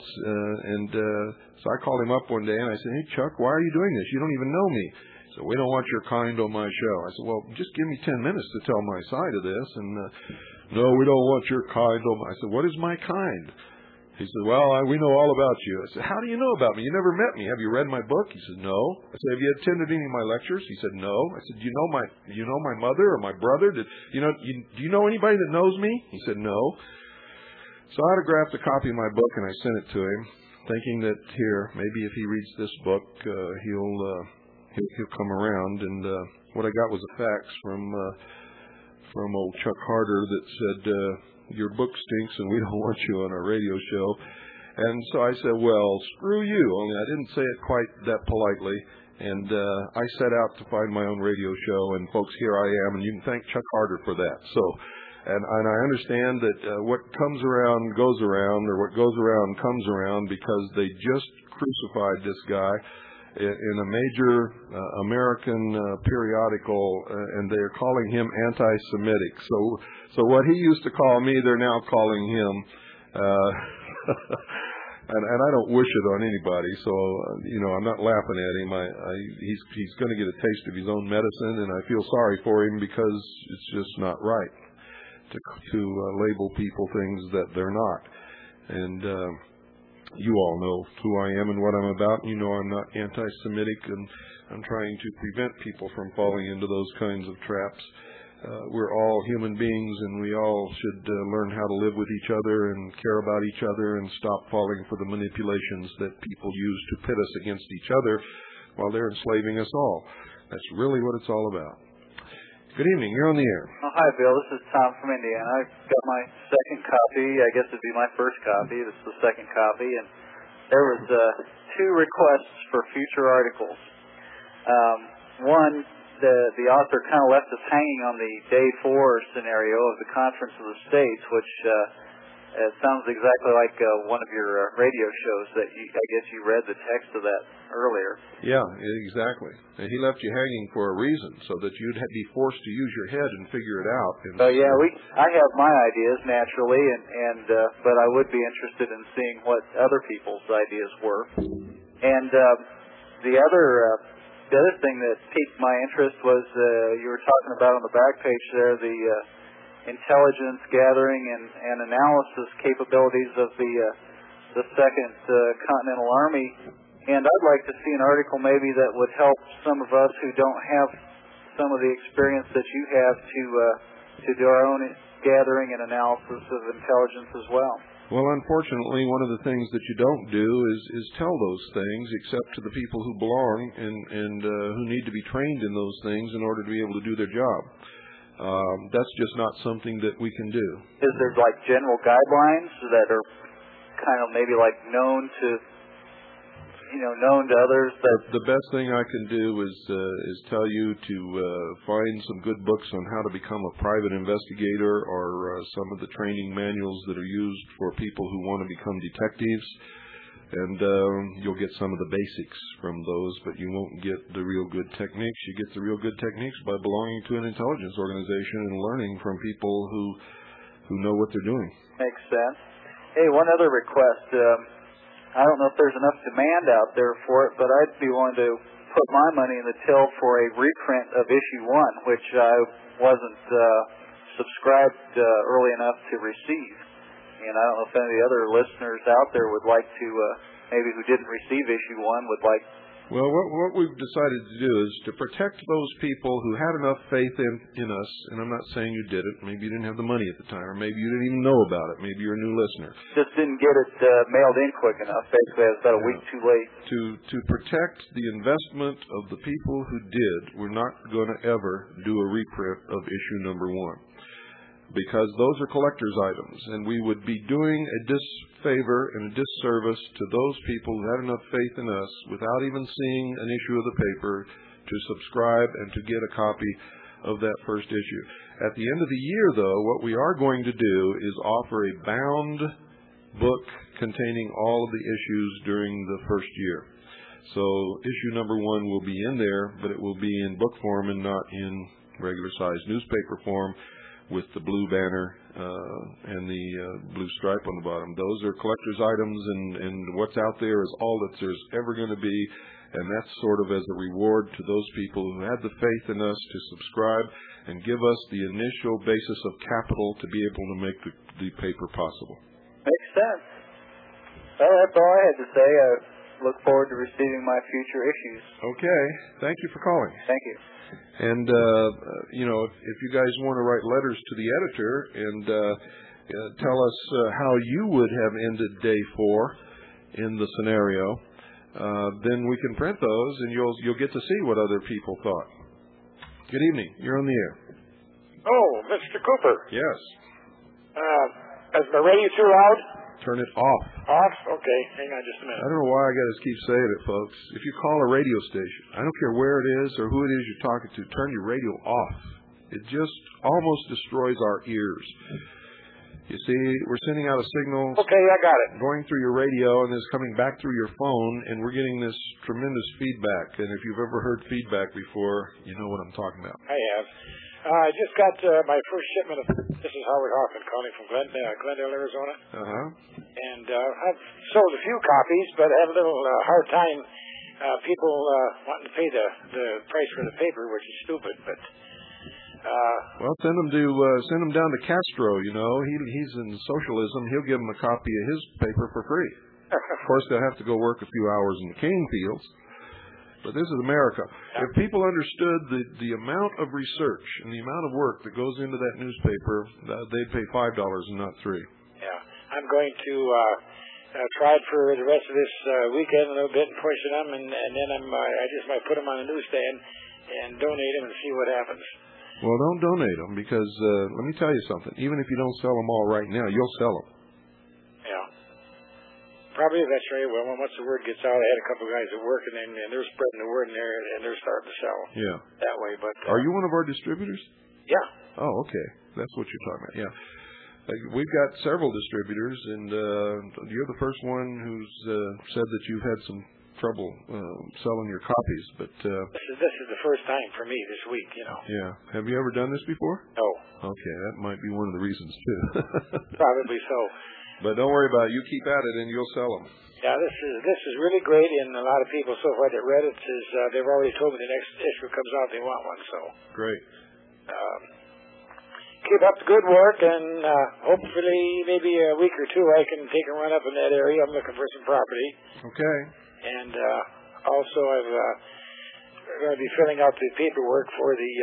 A: So I called him up one day and I said, "Hey, Chuck, why are you doing this? You don't even know me." He said, "We don't want your kind on my show." I said, "Well, just give me 10 minutes to tell my side of this." And "No, we don't want your kind on my..." I said, "What is my kind?" He said, "Well, we know all about you." I said, "How do you know about me? You never met me. Have you read my book?" He said, "No." I said, "Have you attended any of my lectures?" He said, "No." I said, "Do you know my mother or my brother? Do you know anybody that knows me?" He said, "No." So I autographed a copy of my book and I sent it to him, thinking that maybe if he reads this book, he'll come around. And what I got was a fax from old Chuck Carter that said, "Your book stinks and we don't want you on our radio show." And so I said, "Well, screw you." Only I didn't say it quite that politely. And I set out to find my own radio show. And folks, here I am. And you can thank Chuck Carter for that. So And I understand that what comes around goes around, or what goes around comes around, because they just crucified this guy in a major American periodical, and they're calling him anti-Semitic. So what he used to call me, they're now calling him. And I don't wish it on anybody, so I'm not laughing at him. He's going to get a taste of his own medicine, and I feel sorry for him, because it's just not right to label people things that they're not. And you all know who I am and what I'm about. You know I'm not anti-Semitic, and I'm trying to prevent people from falling into those kinds of traps. We're all human beings, and we all should learn how to live with each other and care about each other, and stop falling for the manipulations that people use to pit us against each other while they're enslaving us all. That's really what it's all about. Good evening. You're on the air.
J: Oh, hi, Bill. This is Tom from Indiana. I got my second copy. I guess it'd be my first copy. This is the second copy, and there was 2 requests for future articles. One, the author kind of left us hanging on the day 4 scenario of the Conference of the States, which it sounds exactly like one of your radio shows that I guess you read the text of that earlier.
A: Yeah, exactly. And he left you hanging for a reason, so that you'd be forced to use your head and figure it out.
J: So yeah, I have my ideas naturally, and but I would be interested in seeing what other people's ideas were. And the other thing that piqued my interest was you were talking about on the back page there, the intelligence gathering and analysis capabilities of the Second Continental Army. And I'd like to see an article maybe that would help some of us who don't have some of the experience that you have to do our own gathering and analysis of intelligence as well.
A: Well, unfortunately, one of the things that you don't do is tell those things, except to the people who belong and who need to be trained in those things in order to be able to do their job. That's just not something that we can do.
J: Is there like general guidelines that are kind of maybe like known to others?
A: The best thing I can do is tell you to find some good books on how to become a private investigator, or some of the training manuals that are used for people who want to become detectives. And you'll get some of the basics from those, but you won't get the real good techniques. You get the real good techniques by belonging to an intelligence organization and learning from people who know what they're doing.
J: Makes sense. Hey, one other request. I don't know if there's enough demand out there for it, but I'd be willing to put my money in the till for a reprint of issue 1, which I wasn't subscribed early enough to receive. And I don't know if any of the other listeners out there would like to, maybe who didn't receive issue 1 would like.
A: Well, what we've decided to do is to protect those people who had enough faith in us, and I'm not saying you did it. Maybe you didn't have the money at the time, or maybe you didn't even know about it. Maybe you're a new listener.
J: Just didn't get it mailed in quick enough. Basically, I was about a week too late.
A: To protect the investment of the people who did, we're not going to ever do a reprint of issue number 1. Because those are collector's items, and we would be doing a disfavor and a disservice to those people who had enough faith in us without even seeing an issue of the paper to subscribe and to get a copy of that first issue. At the end of the year, though, what we are going to do is offer a bound book containing all of the issues during the first year. So issue number 1 will be in there, but it will be in book form and not in regular-sized newspaper form, with the blue banner and the blue stripe on the bottom. Those are collector's items, and what's out there is all that there's ever going to be, and that's sort of as a reward to those people who had the faith in us to subscribe and give us the initial basis of capital to be able to make the paper possible.
J: Makes sense. Well, that's all I had to say. I look forward to receiving my future issues.
A: Okay. Thank you for calling.
J: Thank you.
A: And, if you guys want to write letters to the editor and tell us how you would have ended day 4 in the scenario, then we can print those, and you'll get to see what other people thought. Good evening. You're on the air.
K: Oh, Mr. Cooper.
A: Yes.
K: Is the radio too loud?
A: Turn it off.
K: Off? Okay. Hang on just a minute.
A: I don't know why I got to keep saying it, folks. If you call a radio station, I don't care where it is or who it is you're talking to, turn your radio off. It just almost destroys our ears. You see, we're sending out a signal.
K: Okay, I got it.
A: Going through your radio, and it's coming back through your phone, and we're getting this tremendous feedback. And if you've ever heard feedback before, you know what I'm talking about.
K: I have. I just got my first shipment of. This is Howard Hoffman calling from Glendale, Arizona. And I've sold a few copies, but I have a little hard time. People wanting to pay the price for the paper, which is stupid, but.
A: Well, send them down to Castro. You know, he's in socialism. He'll give them a copy of his paper for free. Of course, they'll have to go work a few hours in the cane fields. But this is America. If people understood the amount of research and the amount of work that goes into that newspaper, they'd pay $5 and not $3.
K: Yeah, I'm going to try it for the rest of this weekend a little bit and push it on, and then I just might put them on the newsstand and donate them and see what happens.
A: Well, don't donate them because let me tell you something. Even if you don't sell them all right now, you'll sell them.
K: Yeah. Probably eventually. Well, once the word gets out, I had a couple of guys that work, and they're spreading the word in there, and they're starting to sell.
A: Yeah.
K: That way, but.
A: Are you one of our distributors?
K: Yeah.
A: Oh, okay. That's what you're talking about. Yeah. We've got several distributors, and you're the first one who's said that you've had some trouble selling your copies, but
K: this is the first time for me this week, you know.
A: Yeah. Have you ever done this before?
K: No.
A: Okay, that might be one of the reasons too.
K: Probably so.
A: But don't worry about it. You keep at it, and you'll sell them.
K: Yeah, this is really great, and a lot of people so far that read it says they've already told me the next issue comes out they want one. So
A: great.
K: Keep up the good work, and hopefully maybe a week or two I can take a run up in that area. I'm looking for some property.
A: Okay.
K: And also, I'm going to be filling out the paperwork for the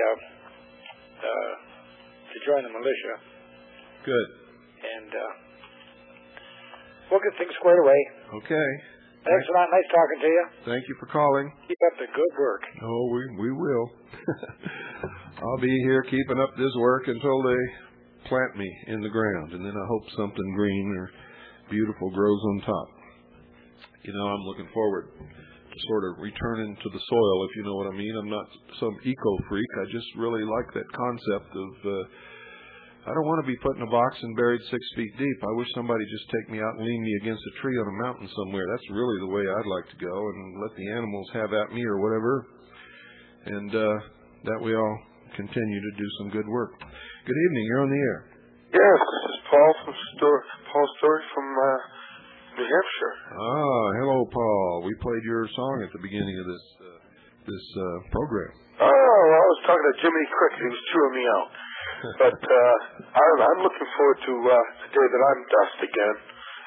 K: to join the militia.
A: Good.
K: And we'll get things squared away.
A: Okay.
K: Thanks a lot. Nice talking to you.
A: Thank you for calling.
K: Keep up the good work.
A: Oh, we will. I'll be here keeping up this work until they plant me in the ground, and then I hope something green or beautiful grows on top. You know, I'm looking forward to sort of returning to the soil, if you know what I mean. I'm not some eco-freak. I just really like that concept of, I don't want to be put in a box and buried 6 feet deep. I wish somebody just take me out and lean me against a tree on a mountain somewhere. That's really the way I'd like to go, and let the animals have at me or whatever. And that we all continue to do some good work. Good evening. You're on the air.
L: Yes, this is Paul Story from New Hampshire.
A: Ah, hello, Paul. We played your song at the beginning of this program.
L: Oh, well, I was talking to Jiminy Cricket. He was chewing me out. But I'm looking forward to the day that I'm dust again.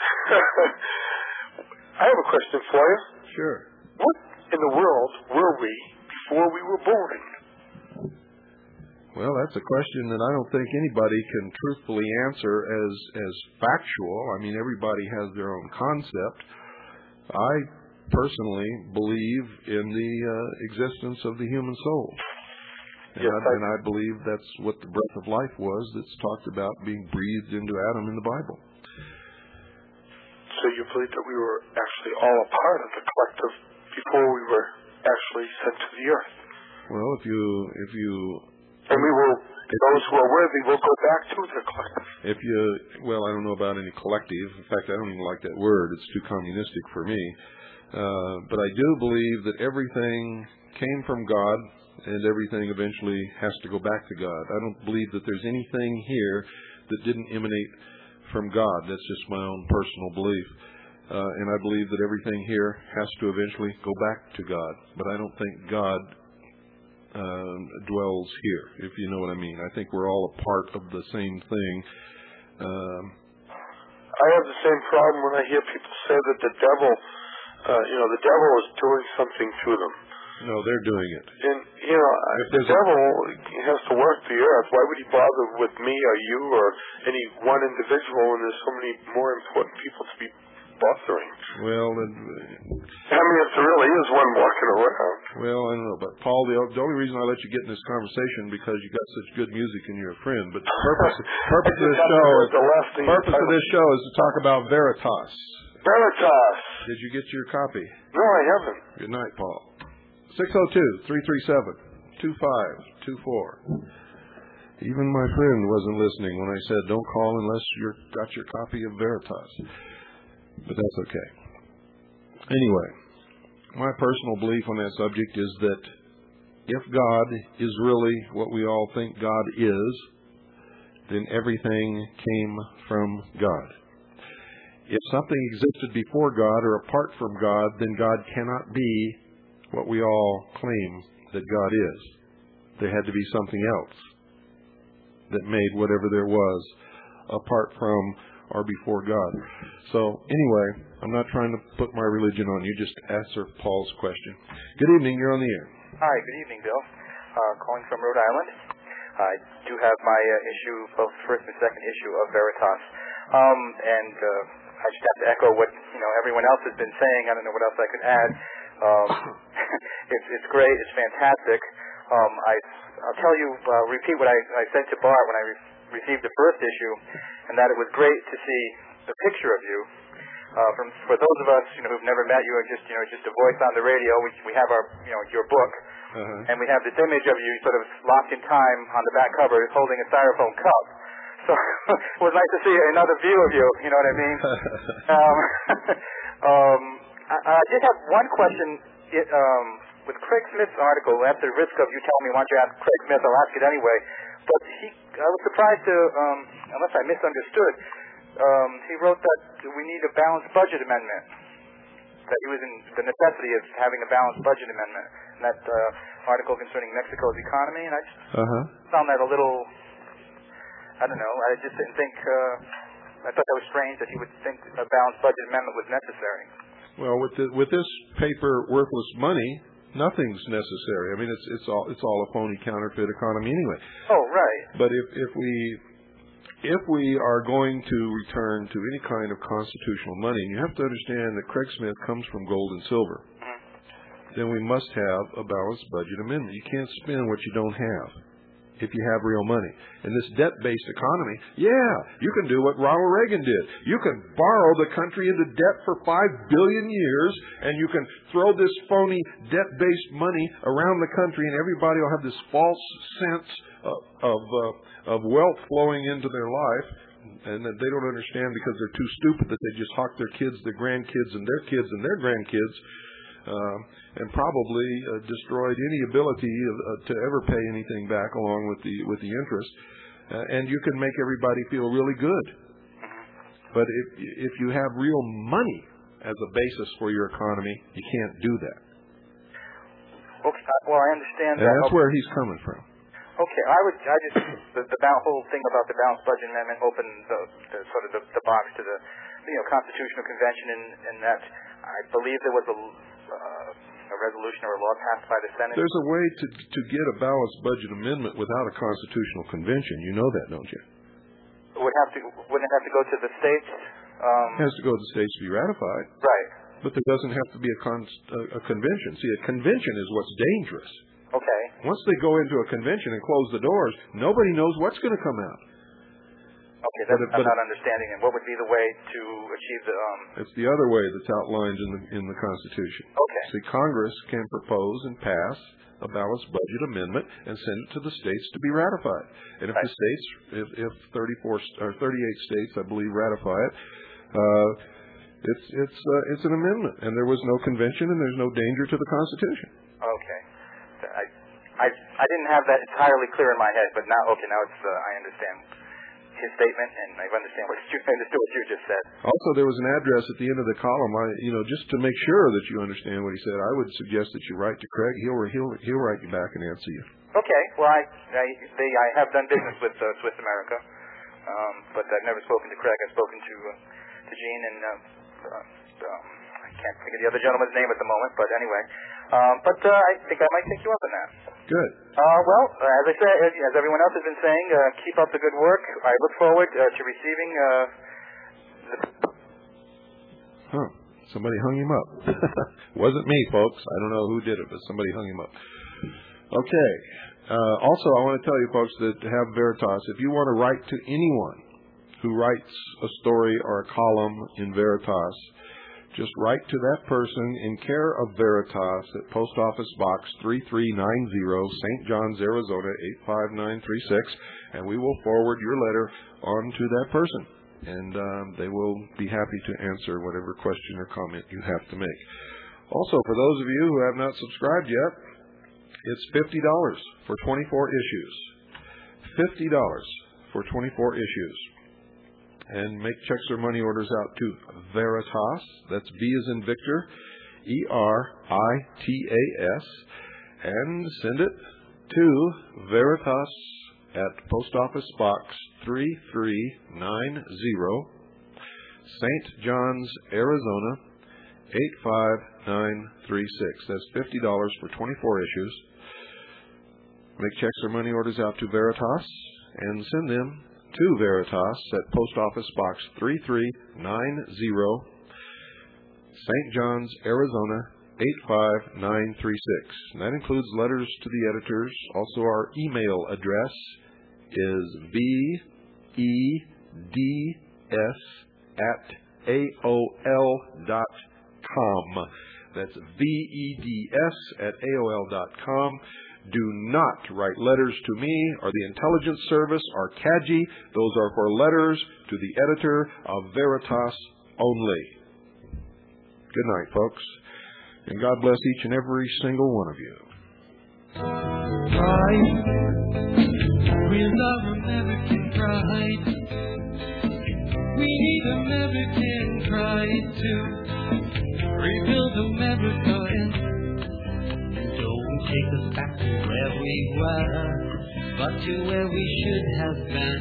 L: I have a question for you.
A: Sure.
L: What in the world were we before we were born?
A: Well, that's a question that I don't think anybody can truthfully answer as factual. I mean, everybody has their own concept. I personally believe in the existence of the human soul. And,
L: yes,
A: and I believe that's what the breath of life was that's talked about being breathed into Adam in the Bible.
L: So you believe that we were actually all a part of the collective before we were actually sent to the earth?
A: Well, if you
L: and we will, those who are worthy will go back to the collective.
A: Well, I don't know about any collective. In fact, I don't even like that word. It's too communistic for me. But I do believe that everything came from God, and everything eventually has to go back to God. I don't believe that there's anything here that didn't emanate from God. That's just my own personal belief. And I believe that everything here has to eventually go back to God. But I don't think God dwells here, if you know what I mean. I think we're all a part of the same thing.
L: I have the same problem when I hear people say that the devil, the devil is doing something to them.
A: No, they're doing it.
L: And, the devil has to work the earth. Why would he bother with me or you or any one individual when there's so many more important people to be bothering?
A: Well,
L: I mean, if there really is one walking around.
A: Well, I don't know. But, Paul, the only reason I let you get in this conversation because you got such good music and you're a friend. But the purpose of this show is to talk about Veritas.
L: Veritas.
A: Did you get your copy?
L: No, I haven't.
A: Good night, Paul. 602-337-2524. Even my friend wasn't listening when I said, don't call unless you've got your copy of Veritas. But that's okay. Anyway, my personal belief on that subject is that if God is really what we all think God is, then everything came from God. If something existed before God or apart from God, then God cannot be what we all claim that God is. There had to be something else that made whatever there was apart from or before God. So anyway, I'm not trying to put my religion on you, just answer Paul's question. Good evening, you're on the air.
M: Hi, good evening, Bill. Calling from Rhode Island. I do have my issue, both first and second issue of Veritas. And I just have to echo what everyone else has been saying. I don't know what else I could add. It's great. It's fantastic. I'll tell you, repeat what I said to Bart when I received the first issue, and that it was great to see the picture of you. For those of us who've never met you, or just a voice on the radio, we have our your book, and we have this image of you sort of locked in time on the back cover, holding a styrofoam cup. So it was nice to see another view of you. You know what I mean? I did have one question. With Craig Smith's article, at the risk of you telling me why don't you ask Craig Smith, I'll ask it anyway. But I was surprised to, unless I misunderstood, he wrote that we need a balanced budget amendment. That he was in the necessity of having a balanced budget amendment. And that article concerning Mexico's economy, and I just found that a little, I don't know, I just didn't think, I thought that was strange that he would think a balanced budget amendment was necessary.
A: Well, with this paper, Worthless Money, nothing's necessary. I mean, it's all a phony counterfeit economy anyway.
M: Oh, right.
A: But if we are going to return to any kind of constitutional money, and you have to understand that Craig Smith comes from gold and silver, then we must have a balanced budget amendment. You can't spend what you don't have if you have real money. In this debt-based economy, you can do what Ronald Reagan did. You can borrow the country into debt for 5 billion years, and you can throw this phony debt-based money around the country, and everybody will have this false sense of wealth flowing into their life, and that they don't understand because they're too stupid that they just hawk their kids, their grandkids, and their kids and their grandkids, and probably destroyed any ability to ever pay anything back along with the interest. And you can make everybody feel really good. But if you have real money as a basis for your economy, you can't do that.
M: Okay, well, I understand
A: and
M: that.
A: That's where he's coming from.
M: Okay, the whole thing about the balanced budget amendment opened the box to the Constitutional Convention, and that I believe there was a resolution or a law passed by the Senate.
A: There's a way to get a balanced budget amendment without a constitutional convention. You know that, don't you?
M: Wouldn't it have to go to the states?
A: It has to go to the states to be ratified.
M: Right.
A: But there doesn't have to be a convention. See, a convention is what's dangerous.
M: Okay.
A: Once they go into a convention and close the doors, nobody knows what's going to come out.
M: Okay, I'm not understanding. And what would be the way to achieve the?
A: It's the other way that's outlined in the Constitution.
M: Okay.
A: See, Congress can propose and pass a balanced budget amendment and send it to the states to be ratified. And if the states, if 34 or 38 states, I believe, ratify it, it's an amendment, and there was no convention, and there's no danger to the Constitution.
M: Okay. I didn't have that entirely clear in my head, but now it's I understand his statement, and I understand what you just said.
A: Also, there was an address at the end of the column. Just to make sure that you understand what he said, I would suggest that you write to Craig. He'll write you back and answer you.
M: Okay. Well, I have done business with Swiss America, but I've never spoken to Craig. I've spoken to Gene, and I can't think of the other gentleman's name at the moment. But anyway, I think I might take you up on that.
A: Good.
M: Well, as I said, as everyone else has been saying, keep up the good work. I look forward to receiving
A: Somebody hung him up. Wasn't me, folks. I don't know who did it, but somebody hung him up. Okay. Also, I want to tell you, folks, that to have Veritas, if you want to write to anyone who writes a story or a column in Veritas, just write to that person in care of Veritas at Post Office Box 3390, St. John's, Arizona 85936, and we will forward your letter on to that person. And they will be happy to answer whatever question or comment you have to make. Also, for those of you who have not subscribed yet, it's $50 for 24 issues. $50 for 24 issues. And make checks or money orders out to Veritas. That's V as in Victor, ERITAS, and send it to Veritas at Post Office Box 3390, St. John's, Arizona 85936. That's $50 for 24 issues. Make checks or money orders out to Veritas and send them to Veritas at Post Office Box 3390, St. John's, Arizona 85936. And that includes letters to the editors. Also, our email address is veds@aol.com. That's VEDS@AOL.com. Do not write letters to me or the Intelligence Service or CAGI. Those are for letters to the editor of Veritas only. Good night, folks. And God bless each and every single one of you.
B: Pride, we love American pride. We need American pride to rebuild America and don't take us back to where we were, but to where we should have been.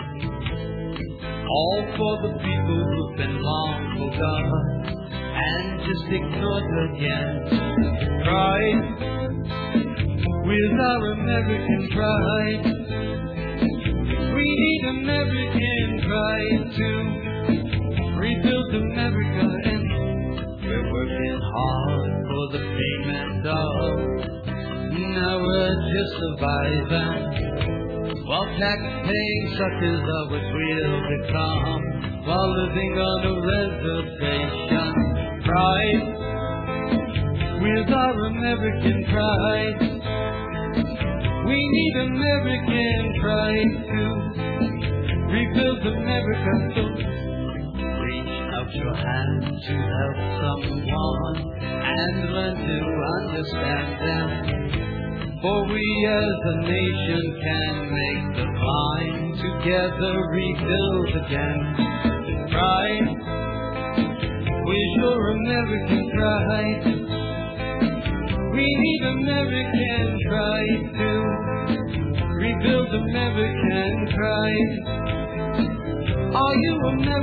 B: All for the people who've been long forgotten and just ignored again. Pride, with our American pride. We need American pride to rebuild America, and we're working hard for the payment of. Now we're just surviving, while tax-paying suckers are what we'll become, while living on a reservation. Pride, with our American pride. We need American pride to rebuild America. So reach out your hand to help someone and learn to understand them. For we as a nation can make the climb together, rebuild again. Pride, with your American pride. We need American pride to rebuild American pride. Are you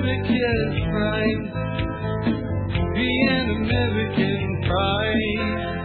B: American pride? Be an American pride.